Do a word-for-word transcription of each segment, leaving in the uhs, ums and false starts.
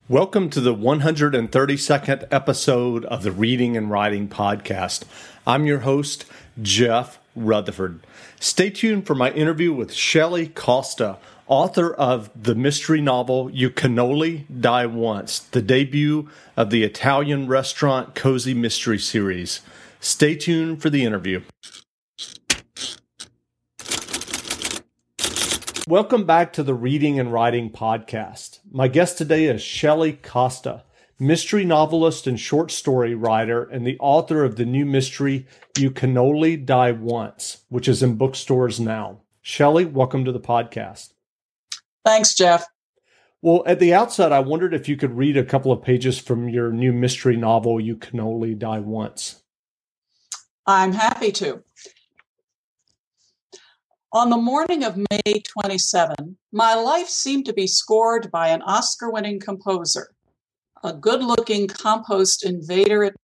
Welcome to the one hundred thirty-second episode of the Reading and Writing Podcast. I'm your host, Jeff Rutherford. Stay tuned for my interview with Shelley Costa, author of the mystery novel You Can Only Die Once, the debut of the Italian restaurant cozy mystery series. Stay tuned for the interview. Welcome back to the Reading and Writing Podcast. My guest today is Shelley Costa, mystery novelist and short story writer, and the author of the new mystery You Can Only Die Once, which is in bookstores now. Shelley, welcome to the podcast. Thanks, Jeff. Well, at the outset, I wondered if you could read a couple of pages from your new mystery novel, You Can Only Die Once. I'm happy to. On the morning of May twenty-seventh, my life seemed to be scored by an Oscar-winning composer, a good-looking compost invader at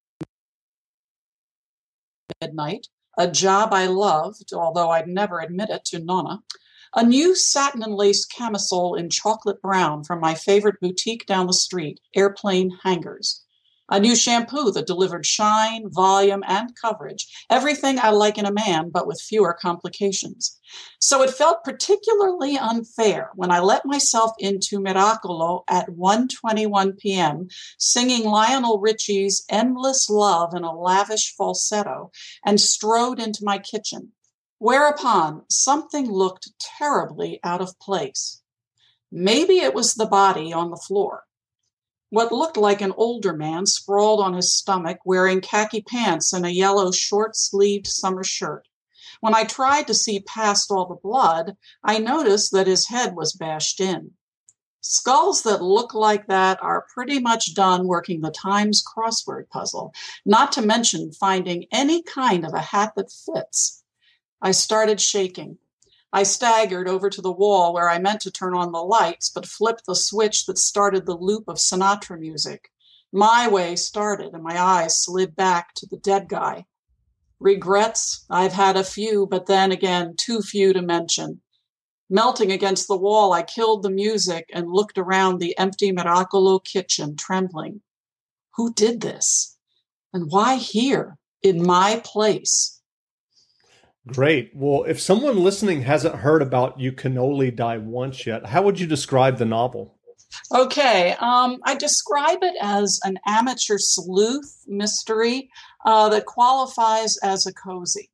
midnight, a job I loved, although I'd never admit it to Nonna, a new satin and lace camisole in chocolate brown from my favorite boutique down the street, Airplane Hangers, a new shampoo that delivered shine, volume, and coverage, everything I like in a man, but with fewer complications. So it felt particularly unfair when I let myself into Miracolo at one twenty-one p.m., singing Lionel Richie's Endless Love in a lavish falsetto, and strode into my kitchen, whereupon something looked terribly out of place. Maybe it was the body on the floor. What looked like an older man sprawled on his stomach, wearing khaki pants and a yellow short-sleeved summer shirt. When I tried to see past all the blood, I noticed that his head was bashed in. Skulls that look like that are pretty much done working the Times crossword puzzle, not to mention finding any kind of a hat that fits. I started shaking. I staggered over to the wall where I meant to turn on the lights, but flipped the switch that started the loop of Sinatra music. My way started, and my eyes slid back to the dead guy. Regrets? I've had a few, but then again, too few to mention. Melting against the wall, I killed the music and looked around the empty Miracolo kitchen, trembling. Who did this? And why here, in my place? Great. Well, if someone listening hasn't heard about You Can Only Die Once yet, how would you describe the novel? Okay. Um, I describe it as an amateur sleuth mystery uh, that qualifies as a cozy.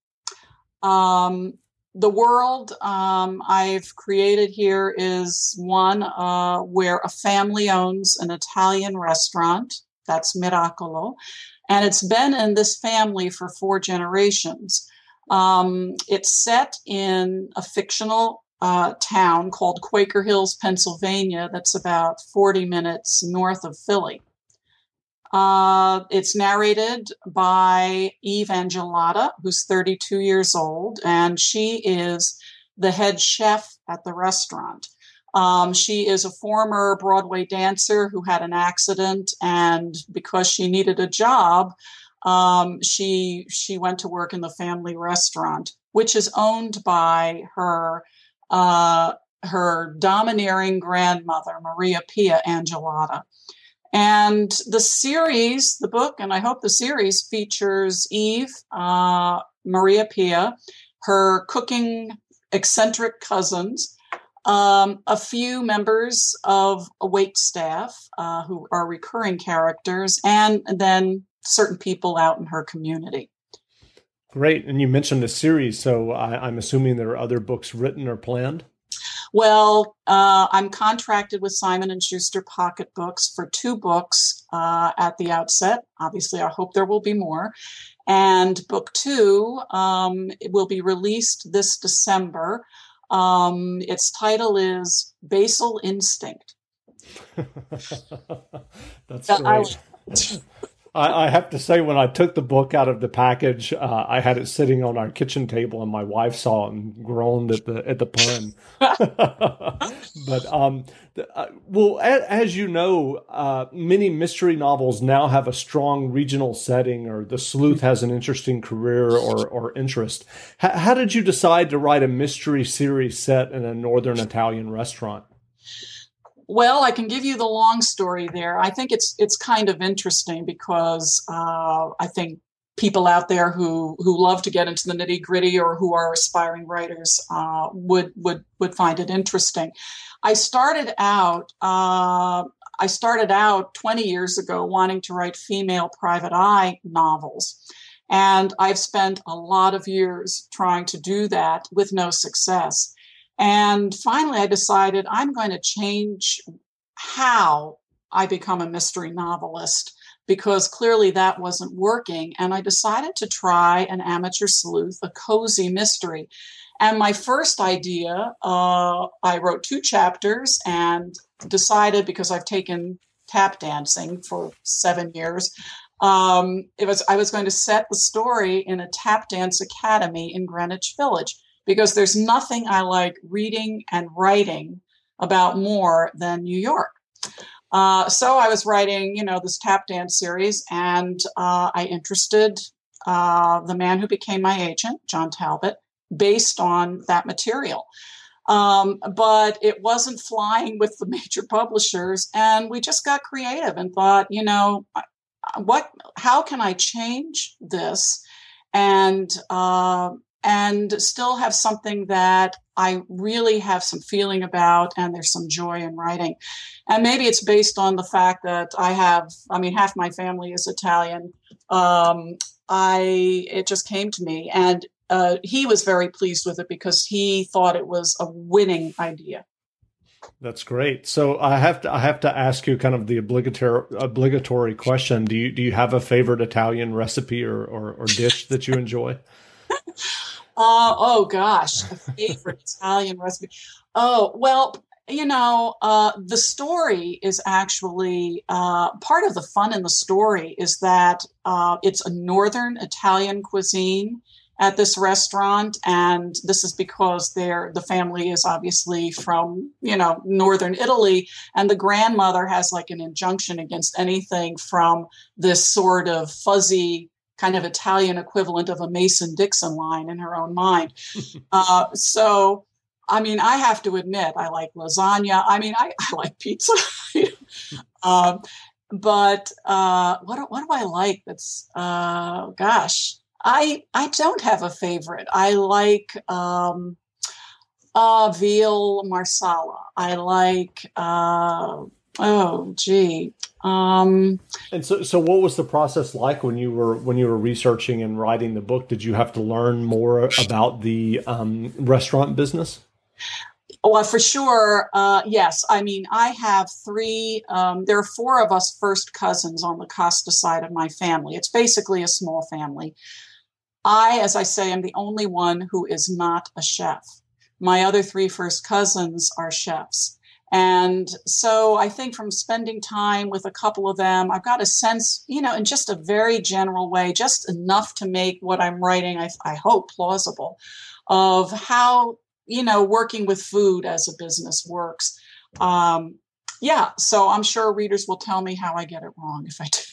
Um, the world um, I've created here is one uh, where a family owns an Italian restaurant. That's Miracolo. And it's been in this family for four generations. Um, it's set in a fictional uh, town called Quaker Hills, Pennsylvania, that's about forty minutes north of Philly. Uh, it's narrated by Eve Angelata, who's thirty-two years old, and she is the head chef at the restaurant. Um, she is a former Broadway dancer who had an accident, and because she needed a job, Um, she she went to work in the family restaurant, which is owned by her uh, her domineering grandmother, Maria Pia Angelata. And the series, the book, and I hope the series features Eve, uh, Maria Pia, her cooking eccentric cousins, um, a few members of a wait staff uh, who are recurring characters, and then certain people out in her community. Great. And you mentioned a series, so I, I'm assuming there are other books written or planned? Well, uh, I'm contracted with Simon and Schuster Pocket Books for two books uh, at the outset. Obviously, I hope there will be more. And book two um, it will be released this December. Um, its title is Basal Instinct. That's great. I- I, I have to say, when I took the book out of the package, uh, I had it sitting on our kitchen table, and my wife saw it and groaned at the at the pun. But um, the, uh, well, as, as you know, uh, many mystery novels now have a strong regional setting, or the sleuth has an interesting career or or interest. H- how did you decide to write a mystery series set in a northern Italian restaurant? Well, I can give you the long story there. I think it's it's kind of interesting because uh, I think people out there who who love to get into the nitty gritty or who are aspiring writers uh, would would would find it interesting. I started out. Uh, I started out twenty years ago wanting to write female private eye novels. And I've spent a lot of years trying to do that with no success. And finally, I decided I'm going to change how I become a mystery novelist because clearly that wasn't working. And I decided to try an amateur sleuth, a cozy mystery. And my first idea, uh, I wrote two chapters and decided, because I've taken tap dancing for seven years, um, it was I was going to set the story in a tap dance academy in Greenwich Village, because there's nothing I like reading and writing about more than New York. Uh, so I was writing, you know, this tap dance series, and uh, I interested uh, the man who became my agent, John Talbot, based on that material. Um, but it wasn't flying with the major publishers. And we just got creative and thought, you know, what, how can I change this and, uh, and still have something that I really have some feeling about and there's some joy in writing. And maybe it's based on the fact that I have, I mean, half my family is Italian. Um, I, it just came to me, and uh, he was very pleased with it because he thought it was a winning idea. That's great. So I have to I have to ask you kind of the obligatory obligatory question. Do you do you have a favorite Italian recipe or or, or dish that you enjoy? Uh, oh gosh, a favorite Italian recipe. Oh, well, you know, uh, the story is actually uh, part of the fun in the story is that uh, it's a northern Italian cuisine at this restaurant, and this is because they're, the family is obviously from, you know, northern Italy, and the grandmother has like an injunction against anything from this sort of fuzzy kind of Italian equivalent of a Mason-Dixon line in her own mind. uh, so, I mean, I have to admit, I like lasagna. I mean, I, I like pizza. um, but uh, what, what do I like that's, uh, gosh, I I don't have a favorite. I like um, uh, veal marsala. I like, uh, oh, gee. Um, and so, so what was the process like when you were when you were researching and writing the book? Did you have to learn more about the um, restaurant business? Well, for sure, uh, yes. I mean, I have three, um, there are four of us first cousins on the Costa side of my family. It's basically a small family. I, as I say, am the only one who is not a chef. My other three first cousins are chefs. And so I think from spending time with a couple of them, I've got a sense, you know, in just a very general way, just enough to make what I'm writing, I, I hope, plausible, of how, you know, working with food as a business works. Um, yeah, so I'm sure readers will tell me how I get it wrong if I do.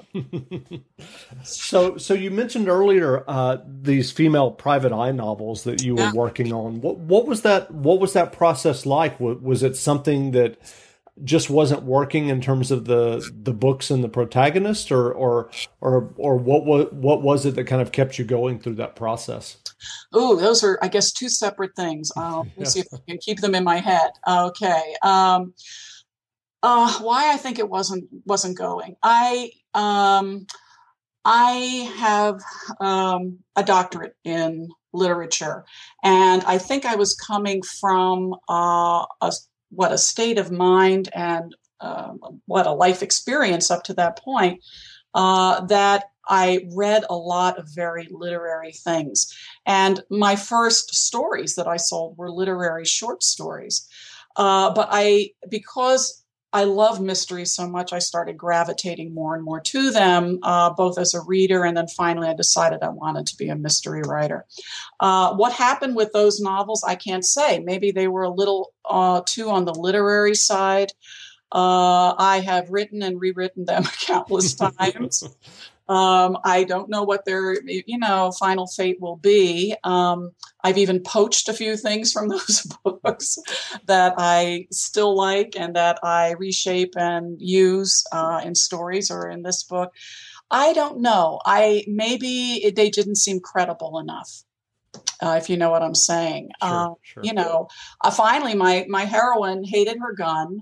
so, so you mentioned earlier uh, these female private eye novels that you were Yeah. working on. What, what was that? What was that process like? Was, was it something that just wasn't working in terms of the the books and the protagonist, or or or or what was what was it that kind of kept you going through that process? Oh, those are, I guess, two separate things. Uh, let me see if I can keep them in my head. Okay. Um, uh, why I think it wasn't wasn't going. I um, I have um, a doctorate in literature, and I think I was coming from uh, a what a state of mind and uh, what a life experience up to that point uh, that I read a lot of very literary things. And my first stories that I sold were literary short stories. Uh, but I, because I love mysteries so much, I started gravitating more and more to them, uh, both as a reader, and then finally I decided I wanted to be a mystery writer. Uh, what happened with those novels, I can't say. Maybe they were a little uh, too on the literary side. Uh, I have written and rewritten them countless times. Um, I don't know what their, you know, final fate will be. Um, I've even poached a few things from those books that I still like and that I reshape and use uh, in stories or in this book. I don't know. I maybe it, they didn't seem credible enough. Uh, if you know what I'm saying. Sure, uh, sure. You know, uh, finally, my my heroine hated her gun,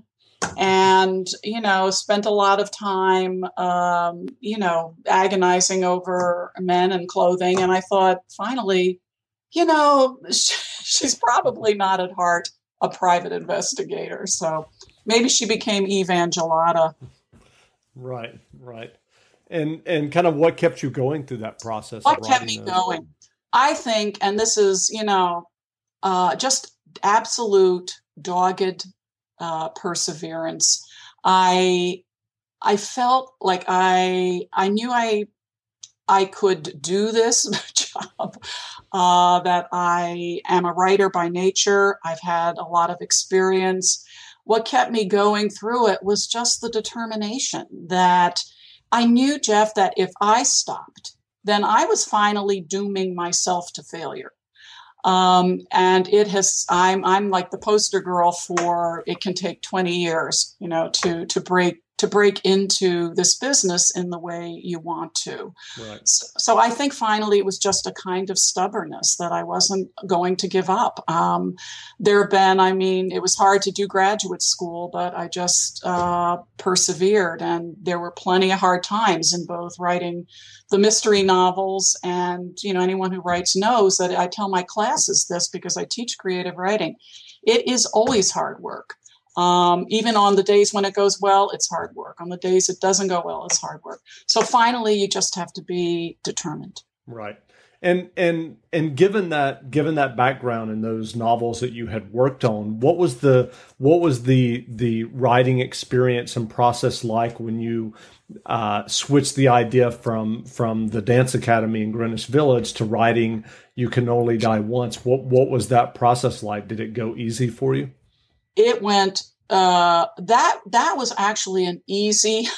and you know, spent a lot of time, um, you know, agonizing over men and clothing. And I thought, finally, you know, she's probably not at heart a private investigator. So maybe she became Evangelata. Right, right. And and kind of what kept you going through that process What of kept writing me those? going? I think, and this is, you know, uh, just absolute dogged uh, perseverance. I I felt like I I knew I I could do this job. Uh, that I am a writer by nature. I've had a lot of experience. What kept me going through it was just the determination that I knew, Jeff, that if I stopped, then I was finally dooming myself to failure. Um, and it has, I'm, I'm like the poster girl for it can take twenty years, you know, to, to break, to break into this business in the way you want to. Right. So, so I think finally it was just a kind of stubbornness that I wasn't going to give up. Um, there have been, I mean, it was hard to do graduate school, but I just uh, persevered. And there were plenty of hard times in both writing the mystery novels, and you know, anyone who writes knows that I tell my classes this because I teach creative writing. It is always hard work. Um, even on the days when it goes well, it's hard work. On the days it doesn't go well, it's hard work. So finally, you just have to be determined. Right. And and and given that given that background in those novels that you had worked on, what was the what was the the writing experience and process like when you uh, switched the idea from from the Dance Academy in Greenwich Village to writing You Can Only Die Once? What what was that process like? Did it go easy for you? It went uh, that that was actually an easy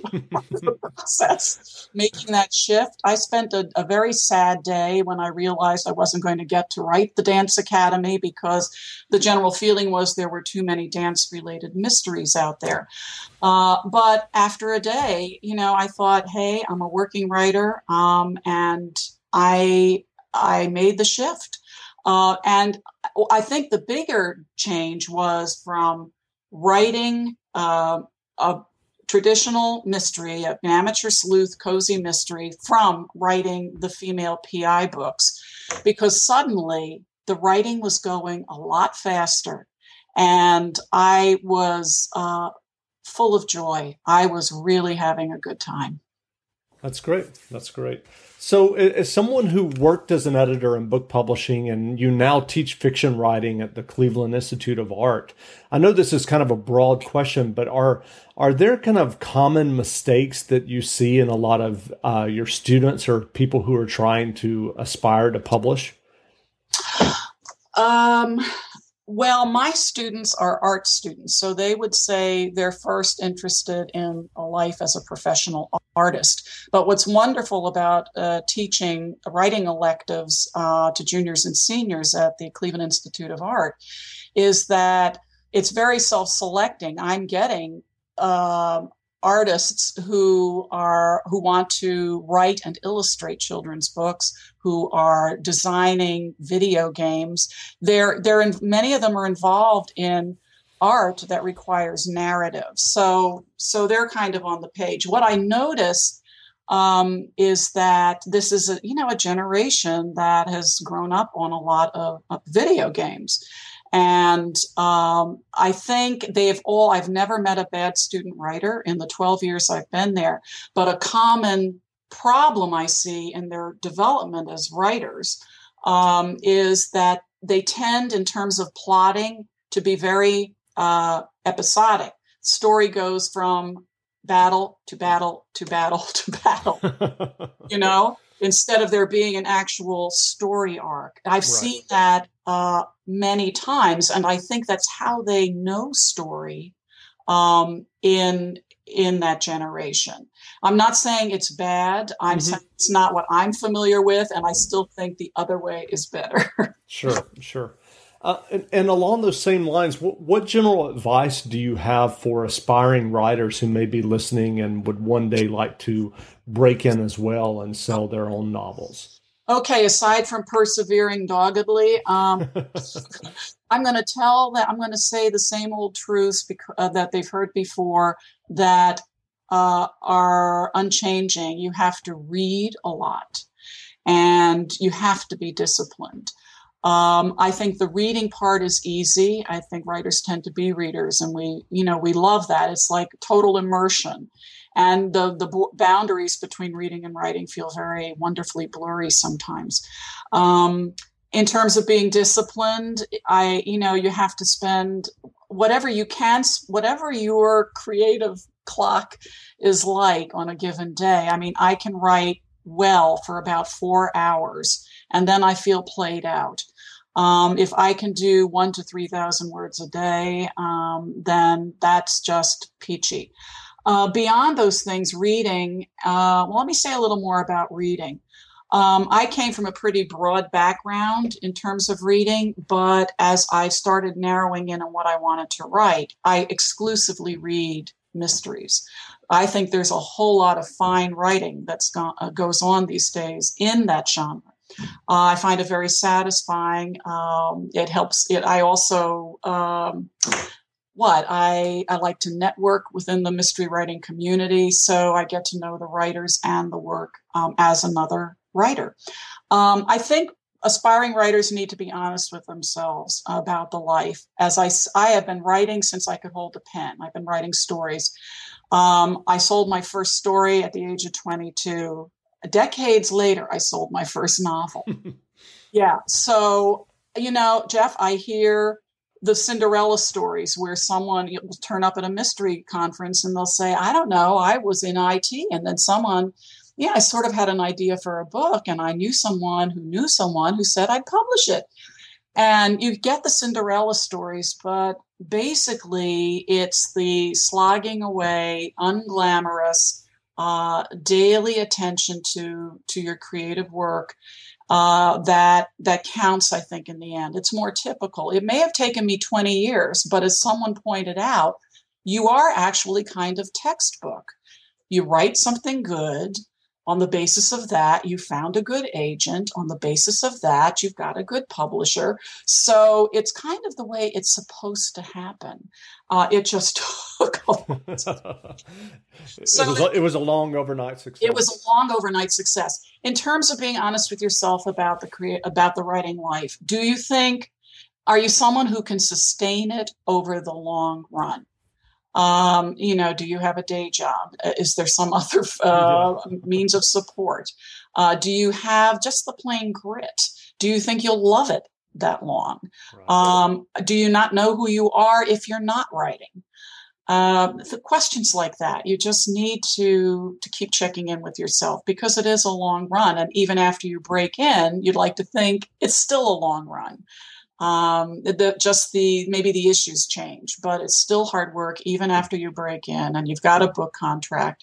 process, making that shift. I spent a, a very sad day when I realized I wasn't going to get to write the Dance Academy because the general feeling was there were too many dance-related mysteries out there. Uh, but after a day, you know, I thought, hey, I'm a working writer, um, and I I made the shift. Uh, and I think the bigger change was from writing uh, a traditional mystery, an amateur sleuth cozy mystery, from writing the female P I books, because suddenly the writing was going a lot faster, and I was uh, full of joy. I was really having a good time. That's great. That's great. So as someone who worked as an editor in book publishing and you now teach fiction writing at the Cleveland Institute of Art, I know this is kind of a broad question, but are are there kind of common mistakes that you see in a lot of uh, your students or people who are trying to aspire to publish? Um, well, my students are art students, so they would say they're first interested in a life as a professional artist. But what's wonderful about uh, teaching writing electives uh, to juniors and seniors at the Cleveland Institute of Art is that it's very self-selecting. I'm getting uh, artists who are who want to write and illustrate children's books, who are designing video games. They're they're in, many of them are involved in art that requires narrative. So so they're kind of on the page. What I notice um, is that this is a you know a generation that has grown up on a lot of, of video games. And um, I think they've all, I've never met a bad student writer in the twelve years I've been there, but a common problem I see in their development as writers um, is that they tend, in terms of plotting, to be very uh, episodic. Story goes from battle to battle to battle to battle, you know, instead of there being an actual story arc. I've right. seen that uh, many times, and I think that's how they know story um, in in that generation. I'm not saying it's bad. I'm Mm-hmm. saying it's not what I'm familiar with, and I still think the other way is better. Sure, sure. Uh, and, and along those same lines, what, what general advice do you have for aspiring writers who may be listening and would one day like to break in as well and sell their own novels? Okay, aside from persevering doggedly, um, I'm going to tell that I'm going to say the same old truths bec- uh, that they've heard before that uh, are unchanging. You have to read a lot, and you have to be disciplined. Um, I think the reading part is easy. I think writers tend to be readers, and we, you know, we love that. It's like total immersion. And the, the b- boundaries between reading and writing feel very wonderfully blurry sometimes. Um, in terms of being disciplined, I, you know, you have to spend whatever you can, whatever your creative clock is like on a given day. I mean, I can write well for about four hours, and then I feel played out. Um, if I can do one to three thousand words a day, um, then that's just peachy. Uh, beyond those things, reading, uh, well, let me say a little more about reading. Um, I came from a pretty broad background in terms of reading, but as I started narrowing in on what I wanted to write, I exclusively read mysteries. I think there's a whole lot of fine writing that go- uh, goes on these days in that genre. Uh, I find it very satisfying. Um, it helps. It. I also. Um, What I, I like to network within the mystery writing community, so I get to know the writers and the work um, as another writer. Um, I think aspiring writers need to be honest with themselves about the life. As I, I have been writing since I could hold a pen. I've been writing stories. Um, I sold my first story at the age of twenty-two. Decades later, I sold my first novel. Yeah. So, you know, Jeff, I hear the Cinderella stories where someone will turn up at a mystery conference and they'll say, I don't know, I was in I T. And then someone, yeah, I sort of had an idea for a book, and I knew someone who knew someone who said I'd publish it. And you get the Cinderella stories, but basically it's the slogging away, unglamorous, uh, daily attention to, to your creative work uh, that that counts, I think, in the end. It's more typical. It may have taken me twenty years, but as someone pointed out, you are actually kind of textbook. You write something good. On the basis of that, you found a good agent. On the basis of that, you've got a good publisher. So it's kind of the way it's supposed to happen. Uh, it just took a long time. So it was, a, it was a long overnight success. It was a long overnight success. In terms of being honest with yourself about the crea- about the writing life, do you think, are you someone who can sustain it over the long run? Um, you know, do you have a day job? Is there some other uh, yeah. means of support? Uh, do you have just the plain grit? Do you think you'll love it that long? Right. Um, do you not know who you are if you're not writing? Uh, the questions like that, you just need to to keep checking in with yourself, because it is a long run. And even after you break in, you'd like to think it's still a long run. Um, the, just the, maybe the issues change, but it's still hard work even after you break in and you've got a book contract.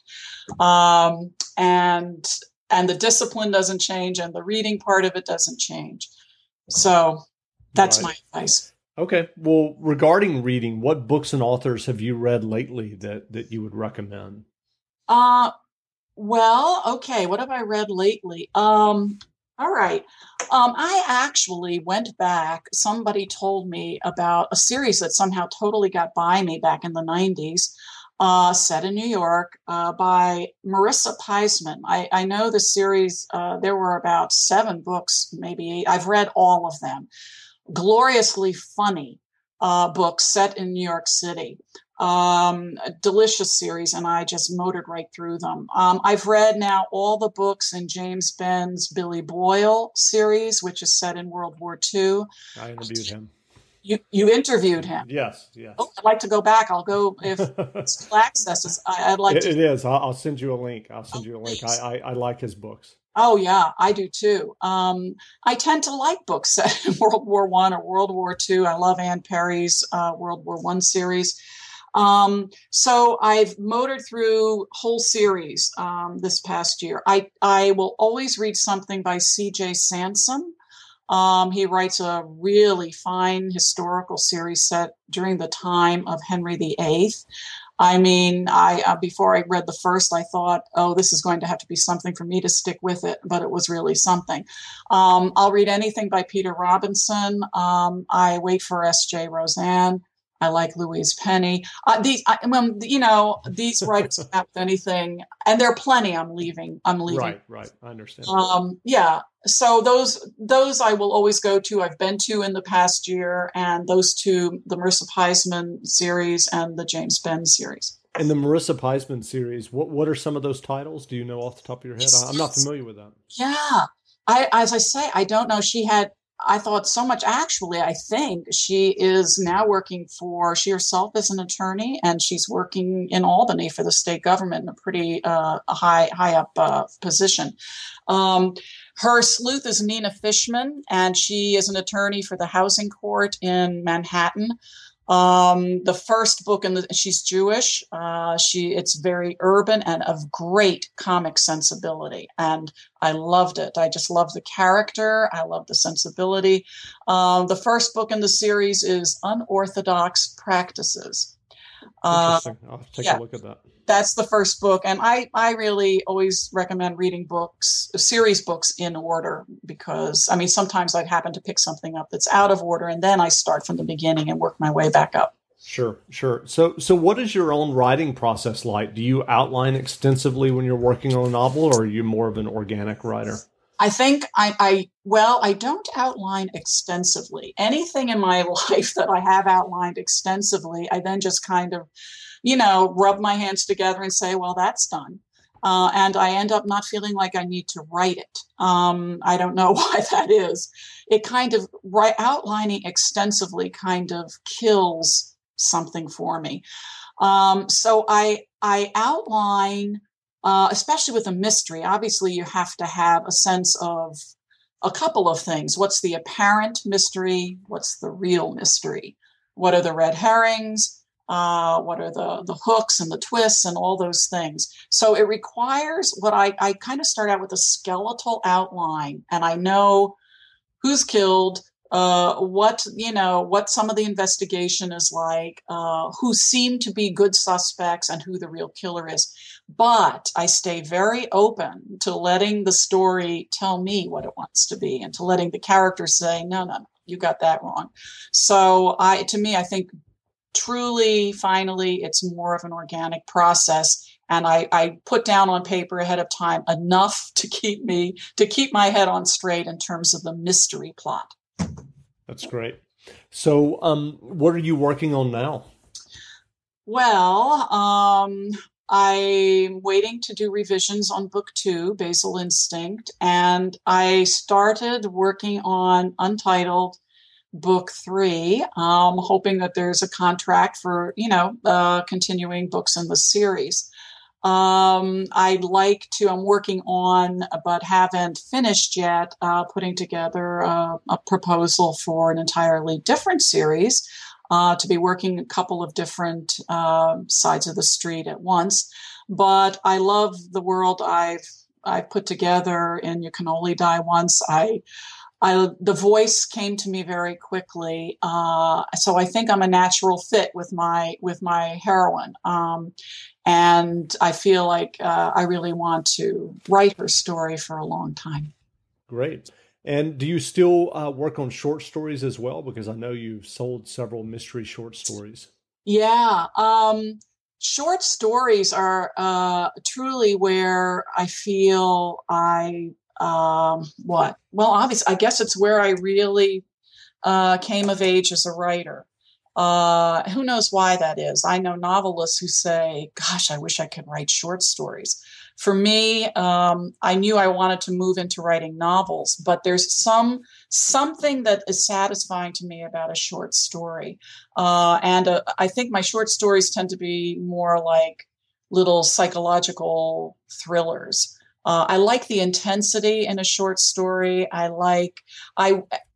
Um, and, and the discipline doesn't change and the reading part of it doesn't change. So that's right. My advice. Okay. Well, regarding reading, what books and authors have you read lately that, that you would recommend? Uh, well, okay. What have I read lately? Um, All right. Um, I actually went back. Somebody told me about a series that somehow totally got by me back in the nineties, uh, set in New York uh, by Marissa Peisman. I, I know the series, uh, there were about seven books, maybe eight. I've read all of them. Gloriously funny uh, books set in New York City. Um, a delicious series, and I just motored right through them. Um, I've read now all the books in James Benn's Billy Boyle series, which is set in World War Two. I interviewed him. You you interviewed him? Yes, yes. Oh, I'd like to go back. I'll go if it's still accesses. I, I'd like it, to. It is. I'll, I'll send you a link. I'll send oh, you a link. please. I, I I like his books. Oh yeah, I do too. Um, I tend to like books set in World War One or World War Two. I love Anne Perry's uh, World War One series. Um, so I've motored through whole series um, this past year. I, I will always read something by C J Sansom. Um, he writes a really fine historical series set during the time of Henry the Eighth. I mean, I uh, before I read the first, I thought, oh, this is going to have to be something for me to stick with it, but it was really something. Um, I'll read anything by Peter Robinson. Um, I wait for S J Roseanne. I like Louise Penny. Uh, these, I, well, you know, these writers have anything, and there are plenty. I'm leaving. I'm leaving. Right, right. I understand. Um, yeah. So those, those I will always go to. I've been to in the past year, and those two, the Marissa Peisman series and the James Benn series. And the Marissa Peisman series, what what are some of those titles? Do you know off the top of your head? I'm not familiar with that. Yeah. I, as I say, I don't know. She had, I thought so much. Actually, I think she is now working for, she herself is an attorney, and she's working in Albany for the state government in a pretty uh, high, high up uh, position. Um, her sleuth is Nina Fishman, and she is an attorney for the housing court in Manhattan. Um, the first book, in the, she's Jewish. Uh, she, it's very urban and of great comic sensibility. And I loved it. I just love the character. I love the sensibility. Um, the first book in the series is Unorthodox Practices. Interesting. Uh, I'll take yeah. a look at that. That's the first book. And I, I really always recommend reading books, series books in order, because, I mean, sometimes I happen to pick something up that's out of order, and then I start from the beginning and work my way back up. Sure, sure. So, so what is your own writing process like? Do you outline extensively when you're working on a novel, or are you more of an organic writer? I think I, I, well, I don't outline extensively. Anything in my life that I have outlined extensively, I then just kind of, you know, rub my hands together and say, well, that's done. Uh, and I end up not feeling like I need to write it. Um, I don't know why that is. It kind of, right, outlining extensively kind of kills something for me. Um, so I, I outline, uh, especially with a mystery. Obviously, you have to have a sense of a couple of things. What's the apparent mystery? What's the real mystery? What are the red herrings? Uh, what are the, the hooks and the twists and all those things? So it requires what I, I kind of start out with a skeletal outline, and I know who's killed, uh, what, you know, what some of the investigation is like, uh, who seem to be good suspects and who the real killer is. But I stay very open to letting the story tell me what it wants to be, and to letting the characters say, no, no, no, you got that wrong. So I, to me, I think truly, finally, it's more of an organic process. And I, I put down on paper ahead of time enough to keep me, to keep my head on straight in terms of the mystery plot. That's great. So um, what are you working on now? Well, um, I'm waiting to do revisions on book two, Basal Instinct. And I started working on Untitled book three, um, hoping that there's a contract for, you know, uh, continuing books in the series. Um, I'd like to, I'm working on, but haven't finished yet, uh, putting together a, a proposal for an entirely different series, uh, to be working a couple of different uh, sides of the street at once. But I love the world I've, I've put together in You Can Only Die Once. I I, the voice came to me very quickly, uh, so I think I'm a natural fit with my with my heroine, um, and I feel like uh, I really want to write her story for a long time. Great. And do you still uh, work on short stories as well? Because I know you've sold several mystery short stories. Yeah, um, short stories are uh, truly where I feel I. Um, what? Well, obviously, I guess it's where I really uh, came of age as a writer. Uh, who knows why that is? I know novelists who say, gosh, I wish I could write short stories. For me, um, I knew I wanted to move into writing novels, but there's some something that is satisfying to me about a short story. Uh, and uh, I think my short stories tend to be more like little psychological thrillers. Uh, I like the intensity in a short story. I like, I,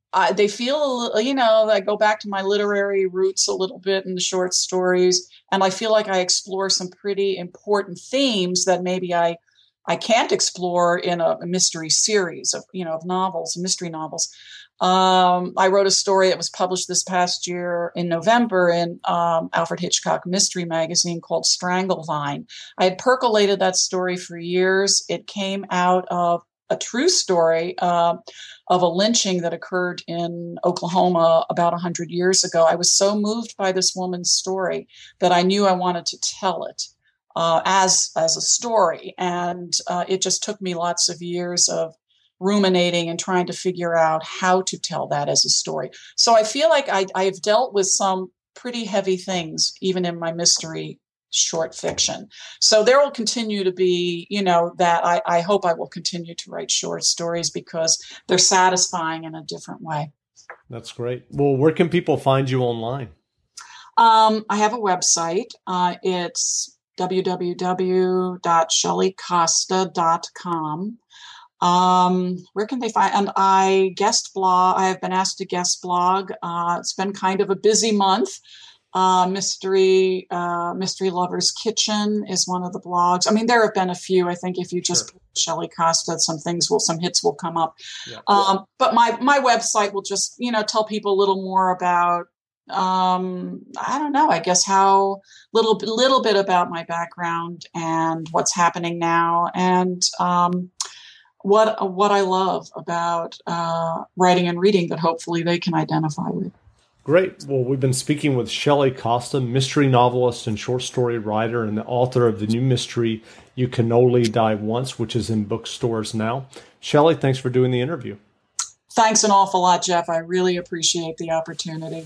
I, they feel, you know, I go back to my literary roots a little bit in the short stories, and I feel like I explore some pretty important themes that maybe I I can't explore in a, a mystery series of, you know, of novels, mystery novels. Um, I wrote a story that was published this past year in November in um, Alfred Hitchcock Mystery Magazine called Stranglevine. I had percolated that story for years. It came out of a true story uh, of a lynching that occurred in Oklahoma about one hundred years ago. I was so moved by this woman's story that I knew I wanted to tell it uh, as, as a story. And uh, it just took me lots of years of ruminating and trying to figure out how to tell that as a story. So I feel like I, I've dealt with some pretty heavy things, even in my mystery short fiction. So there will continue to be, you know, that I, I hope I will continue to write short stories because they're satisfying in a different way. That's great. Well, where can people find you online? Um, I have a website. Uh, it's w w w dot shelley costa dot com. Um, where can they find, and I guest blog, I have been asked to guest blog. Uh, it's been kind of a busy month. Uh, Mystery, uh, Mystery Lover's Kitchen is one of the blogs. I mean, there have been a few. I think if you just sure. Shelley Costa, some things will, some hits will come up. Yeah. Um, but my, my website will just, you know, tell people a little more about, um, I don't know, I guess how little, little bit about my background and what's happening now. And, um, what what I love about uh, writing and reading that hopefully they can identify with. Great. Well, we've been speaking with Shelley Costa, mystery novelist and short story writer and the author of the new mystery, You Can Only Die Once, which is in bookstores now. Shelley, thanks for doing the interview. Thanks an awful lot, Jeff. I really appreciate the opportunity.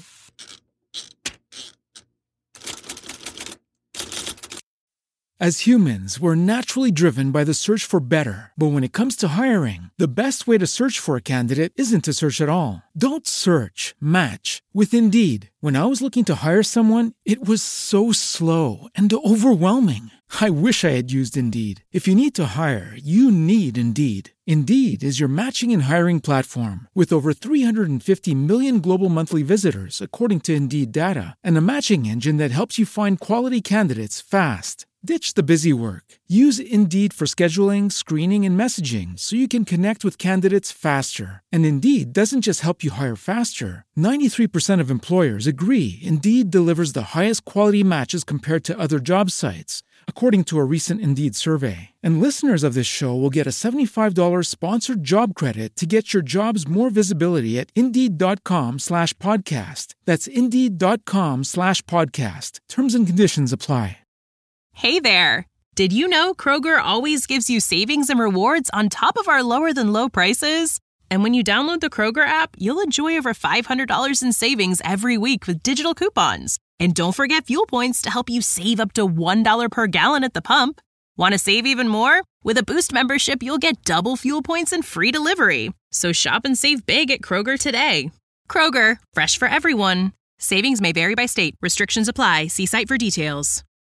As humans, we're naturally driven by the search for better. But when it comes to hiring, the best way to search for a candidate isn't to search at all. Don't search, match with Indeed. When I was looking to hire someone, it was so slow and overwhelming. I wish I had used Indeed. If you need to hire, you need Indeed. Indeed is your matching and hiring platform with over three hundred fifty million global monthly visitors, according to Indeed data, and a matching engine that helps you find quality candidates fast. Ditch the busy work. Use Indeed for scheduling, screening, and messaging so you can connect with candidates faster. And Indeed doesn't just help you hire faster. ninety-three percent of employers agree Indeed delivers the highest quality matches compared to other job sites, according to a recent Indeed survey. And listeners of this show will get a seventy-five dollars sponsored job credit to get your jobs more visibility at Indeed.com slash podcast. That's Indeed.com slash podcast. Terms and conditions apply. Hey there! Did you know Kroger always gives you savings and rewards on top of our lower-than-low prices? And when you download the Kroger app, you'll enjoy over five hundred dollars in savings every week with digital coupons. And don't forget fuel points to help you save up to one dollar per gallon at the pump. Want to save even more? With a Boost membership, you'll get double fuel points and free delivery. So shop and save big at Kroger today. Kroger, fresh for everyone. Savings may vary by state. Restrictions apply. See site for details.